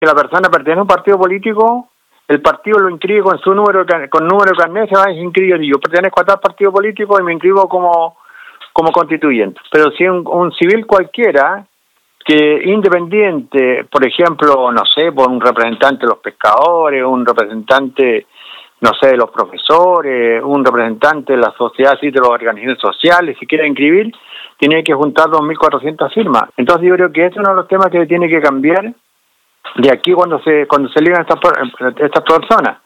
que la persona pertenece a un partido político, el partido lo inscribe con su número de carnet, se va a inscribir. Yo pertenezco a tal partido político y me inscribo como constituyente. Pero si un civil cualquiera, que independiente, por ejemplo, no sé, por un representante de los pescadores, un representante, no sé, de los profesores, un representante de la sociedad, así, de las organizaciones sociales, si quiere inscribir, tiene que juntar 2.400 firmas. Entonces yo creo que este es uno de los temas que tiene que cambiar de aquí cuando se ligan estas personas.